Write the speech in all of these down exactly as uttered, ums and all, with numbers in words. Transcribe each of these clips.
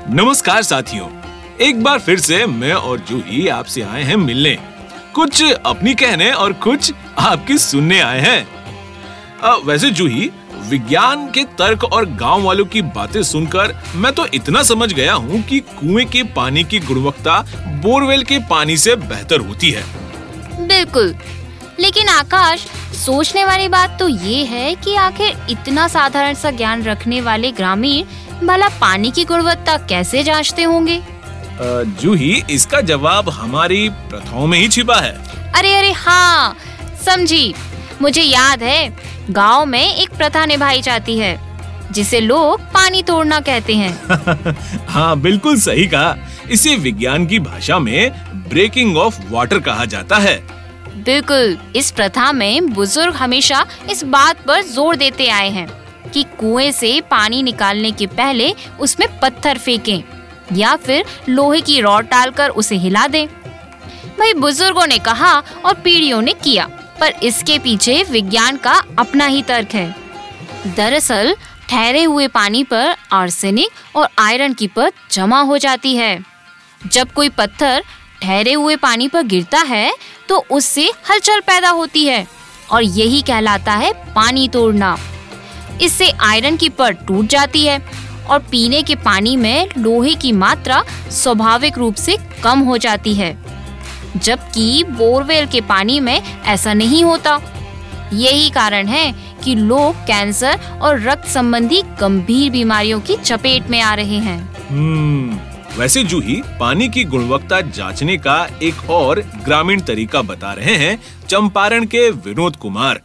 नमस्कार साथियों, एक बार फिर से मैं और जूही आपसे आए हैं मिलने। कुछ अपनी कहने और कुछ आपकी सुनने आए हैं। आ, वैसे जूही, विज्ञान के तर्क और गांव वालों की बातें सुनकर मैं तो इतना समझ गया हूँ कि कुएं के पानी की गुणवत्ता बोरवेल के पानी से बेहतर होती है। बिल्कुल, लेकिन आकाश, सोचने वाली बात तो ये है कि आखिर इतना साधारण सा ज्ञान रखने वाले ग्रामीण भला पानी की गुणवत्ता कैसे जांचते होंगे? जूही, इसका जवाब हमारी प्रथाओं में ही छिपा है। अरे अरे हाँ, समझी। मुझे याद है, गांव में एक प्रथा निभाई जाती है जिसे लोग पानी तोड़ना कहते हैं। हाँ, बिल्कुल सही कहा। इसे विज्ञान की भाषा में ब्रेकिंग ऑफ वाटर कहा जाता है। बिल्कुल, इस प्रथा में बुजुर्ग हमेशा इस बात पर जोर देते आए हैं कि कुएं से पानी निकालने के पहले उसमें पत्थर फेंकें या फिर लोहे की रॉड डालकर उसे हिला दें। भाई, बुजुर्गों ने कहा और पीढ़ियों ने किया, पर इसके पीछे विज्ञान का अपना ही तर्क है। दरअसल ठहरे हुए पानी पर आर्सेनिक और आयरन की परत जमा हो जाती है। जब कोई पत्थर ठहरे हुए पानी पर गिरता है तो उससे हलचल पैदा होती है और यही कहलाता है पानी तोड़ना। इससे आयरन की परत टूट जाती है और पीने के पानी में लोहे की मात्रा स्वाभाविक रूप से कम हो जाती है, जबकि बोरवेल के पानी में ऐसा नहीं होता। यही कारण है कि लोग कैंसर और रक्त संबंधी गंभीर बीमारियों की चपेट में आ रहे हैं। हम्म, वैसे जूही, पानी की गुणवत्ता जांचने का एक और ग्रामीण तरीका बता रहे हैं चंपारण के विनोद कुमार।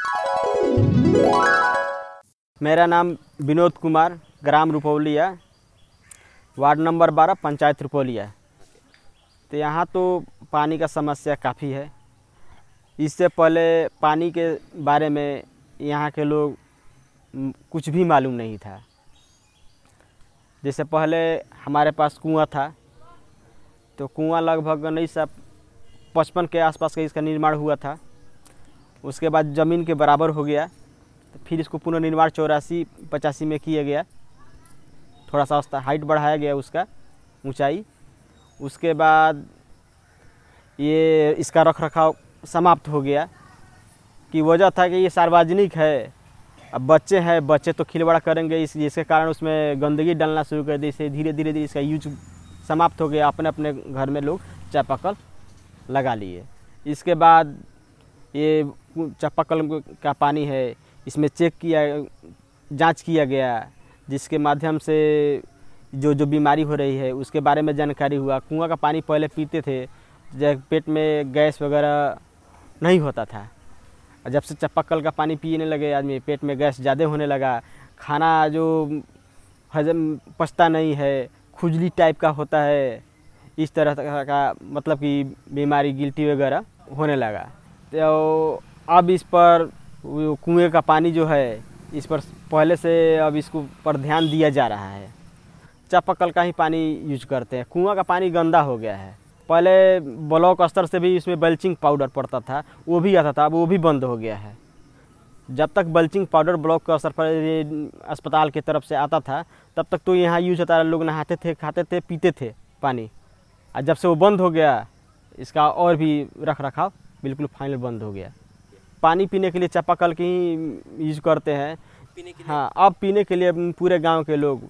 मेरा नाम विनोद कुमार, ग्राम रुपौलिया, वार्ड नंबर बारह, पंचायत रुपौलिया। तो यहाँ तो पानी का समस्या काफ़ी है। इससे पहले पानी के बारे में यहाँ के लोग कुछ भी मालूम नहीं था। जैसे पहले हमारे पास कुआं था, तो कुआं लगभग उन्नीस सौ पचपन के आसपास का इसका निर्माण हुआ था। उसके बाद ज़मीन के बराबर हो गया, तो फिर इसको पुनर्निर्माण चौरासी पचासी में किया गया। थोड़ा सा हाइट बढ़ाया गया, उसका ऊंचाई। उसके बाद ये इसका रख रखाव समाप्त हो गया कि वजह था कि ये सार्वजनिक है, अब बच्चे हैं, बच्चे तो खिलवाड़ करेंगे, इस जिसके कारण उसमें गंदगी डालना शुरू कर दी। इसे धीरे धीरे धीरे इसका यूज समाप्त हो गया। अपने अपने घर में लोग चापाकल लगा लिए। इसके बाद ये चापाकल का पानी है, इसमें चेक किया, जांच किया गया, जिसके माध्यम से जो जो बीमारी हो रही है उसके बारे में जानकारी हुआ। कुआं का पानी पहले पीते थे जब पेट में गैस वगैरह नहीं होता था, और जब से चापाकल का पानी पीने लगे आदमी, पेट में गैस ज़्यादा होने लगा। खाना जो हजम पचता नहीं है, खुजली टाइप का होता है, इस तरह का मतलब कि बीमारी गिल्टी वगैरह होने लगा। तो अब इस पर कुएं का पानी जो है, इस पर पहले से अब इसको पर ध्यान दिया जा रहा है। चापाकल का ही पानी यूज करते हैं। कुआं का पानी गंदा हो गया है। पहले ब्लॉक स्तर से भी इसमें ब्लीचिंग पाउडर पड़ता था, वो भी आता था, अब वो भी बंद हो गया है। जब तक ब्लीचिंग पाउडर ब्लॉक के स्तर पर अस्पताल की तरफ से आता था, तब तक तो यहाँ यूज होता था, लोग नहाते थे, खाते थे, पीते थे पानी। और जब से वो बंद हो गया, इसका और भी रख रखाव बिल्कुल फाइनल बंद हो गया। पानी पीने के लिए चापाकल की ही यूज करते हैं। पीने के लिए? हाँ, अब पीने के लिए पूरे गांव के लोग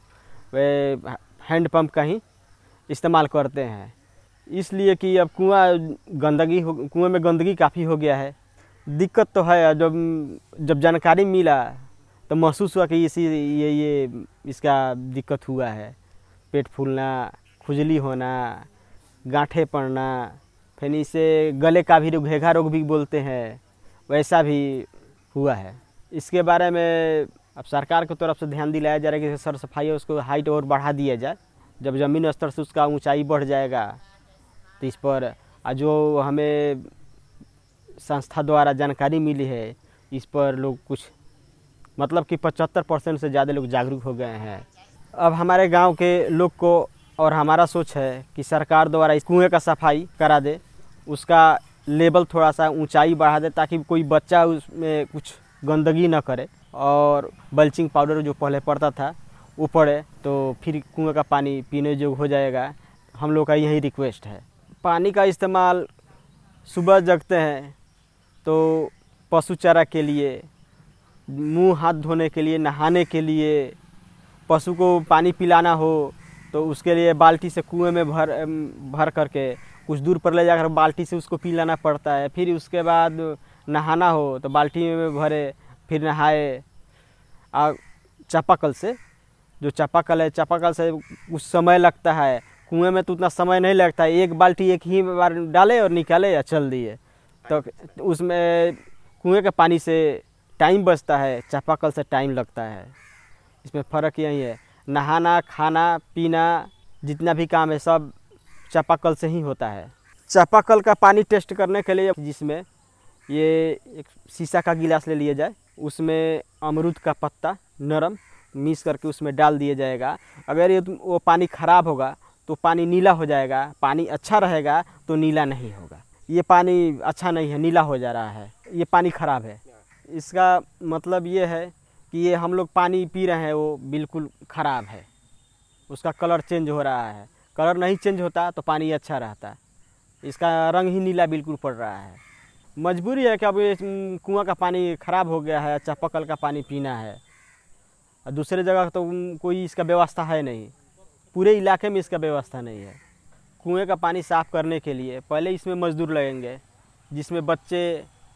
हैंड पंप का ही इस्तेमाल करते हैं, इसलिए कि अब कुआं गंदगी हो कुएं में गंदगी काफ़ी हो गया है। दिक्कत तो है। जब जब जानकारी मिला तो महसूस हुआ कि इसी ये ये इसका दिक्कत हुआ है। पेट फूलना, खुजली होना, गांठें पड़ना, फिर इसे गले का भी रोग, घेघा रोग भी बोलते हैं, वैसा भी हुआ है। इसके बारे में अब सरकार की तरफ से ध्यान दिलाया जा रहा है कि सर सफाई है, उसको हाइट और बढ़ा दिया जाए। जब ज़मीन स्तर से उसका ऊंचाई बढ़ जाएगा तो इस पर जो हमें संस्था द्वारा जानकारी मिली है, इस पर लोग कुछ मतलब कि पचहत्तर परसेंट से ज़्यादा लोग जागरूक हो गए हैं। अब हमारे गांव के लोग को और हमारा सोच है कि सरकार द्वारा इस कुएँ का सफाई करा दे, उसका लेवल थोड़ा सा ऊंचाई बढ़ा दे, ताकि कोई बच्चा उसमें कुछ गंदगी न करे। और ब्लीचिंग पाउडर जो पहले पड़ता था वो पड़े तो फिर कुएं का पानी पीने योग्य हो जाएगा। हम लोग का यही रिक्वेस्ट है। पानी का इस्तेमाल सुबह जगते हैं तो पशु चारा के लिए, मुंह हाथ धोने के लिए, नहाने के लिए, पशु को पानी पिलाना हो तो उसके लिए बाल्टी से कुएं में भर भर करके कुछ दूर पर ले जाकर बाल्टी से उसको पिलाना पड़ता है। फिर उसके बाद नहाना हो तो बाल्टी में भरे, फिर नहाए। और चापाकल से, जो चापाकल है, चापाकल से कुछ समय लगता है, कुएं में तो उतना समय नहीं लगता है। एक बाल्टी एक ही बार डाले और निकाले या चल दिए, तो उसमें कुएं के पानी से टाइम बचता है, चापाकल से टाइम लगता है। इसमें फ़र्क यही है। नहाना, खाना, पीना, जितना भी काम है सब चापाकल से ही होता है। चापाकल का पानी टेस्ट करने के लिए, जिसमें ये एक शीशा का गिलास ले लिया जाए, उसमें अमरूद का पत्ता नरम मिक्स करके उसमें डाल दिया जाएगा। अगर ये वो पानी ख़राब होगा तो पानी नीला हो जाएगा, पानी अच्छा रहेगा तो नीला नहीं होगा। ये पानी अच्छा नहीं है, नीला हो जा रहा है, ये पानी ख़राब है। इसका मतलब ये है कि ये हम लोग पानी पी रहे हैं वो बिल्कुल ख़राब है, उसका कलर चेंज हो रहा है। कलर नहीं चेंज होता तो पानी अच्छा रहता, इसका रंग ही नीला बिल्कुल पड़ रहा है। मजबूरी है कि अब ये कुआं का पानी ख़राब हो गया है, चापाकल का पानी पीना है। और दूसरे जगह तो कोई इसका व्यवस्था है नहीं, पूरे इलाके में इसका व्यवस्था नहीं है। कुएं का पानी साफ़ करने के लिए पहले इसमें मजदूर लगेंगे, जिसमें बच्चे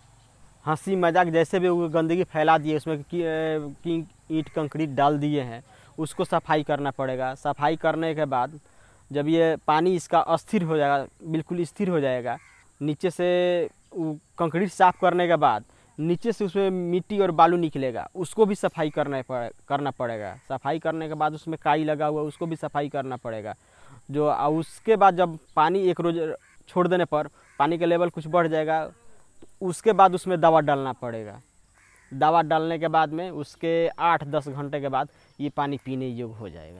हंसी मजाक जैसे भी वो गंदगी फैला दिए, उसमें की ईंट कंक्रीट डाल दिए हैं, उसको सफाई करना पड़ेगा। सफाई करने के बाद जब ये पानी इसका अस्थिर हो जाएगा, बिल्कुल स्थिर हो जाएगा, नीचे से कंक्रीट साफ़ करने के बाद नीचे से उसमें मिट्टी और बालू निकलेगा, उसको भी सफाई करना पड़े करना पड़ेगा। सफाई करने के बाद उसमें काई लगा हुआ, उसको भी सफाई करना पड़ेगा। जो उसके बाद जब पानी एक रोज़ छोड़ देने पर पानी का लेवल कुछ बढ़ जाएगा, उसके बाद उसमें दवा डालना पड़ेगा। दवा डालने के बाद में उसके आठ दस घंटे के बाद ये पानी पीने योग्य हो जाएगा।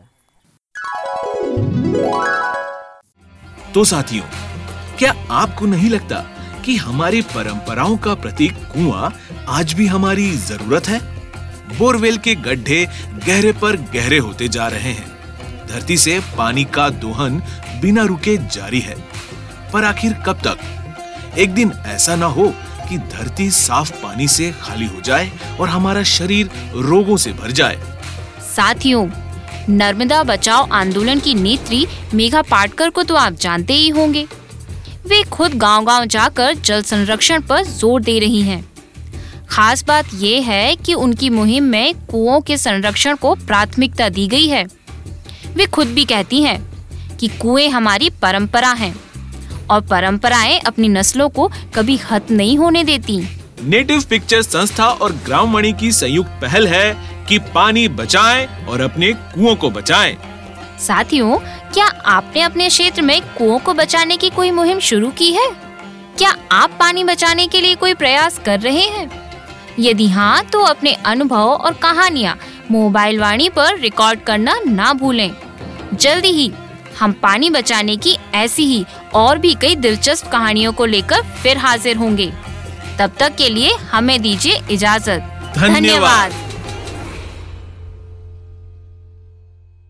तो साथियों, क्या आपको नहीं लगता कि हमारी परंपराओं का प्रतीक कुआं आज भी हमारी जरूरत है? बोरवेल के गड्ढे गहरे पर गहरे होते जा रहे हैं, धरती से पानी का दोहन बिना रुके जारी है, पर आखिर कब तक? एक दिन ऐसा ना हो कि धरती साफ पानी से खाली हो जाए और हमारा शरीर रोगों से भर जाए। साथियों, नर्मदा बचाओ आंदोलन की नेत्री मेघा पाटकर को तो आप जानते ही होंगे। वे खुद गांव-गांव जाकर जल संरक्षण पर जोर दे रही हैं। खास बात ये है कि उनकी मुहिम में कुओं के संरक्षण को प्राथमिकता दी गई है। वे खुद भी कहती हैं कि कुएं हमारी परंपरा हैं और परंपराएं अपनी नस्लों को कभी खत्म नहीं होने देती। नेटिव पिक्चर संस्था और ग्रामवाणी की संयुक्त पहल है कि पानी बचाएं और अपने कुओं को बचाएं। साथियों, क्या आपने अपने क्षेत्र में कुओं को बचाने की कोई मुहिम शुरू की है? क्या आप पानी बचाने के लिए कोई प्रयास कर रहे हैं? यदि हाँ, तो अपने अनुभव और कहानियाँ मोबाइल वाणी पर रिकॉर्ड करना ना भूलें। जल्दी ही हम पानी बचाने की ऐसी ही और भी कई दिलचस्प कहानियों को लेकर फिर हाजिर होंगे। तब तक के लिए हमें दीजिए इजाजत। धन्यवाद।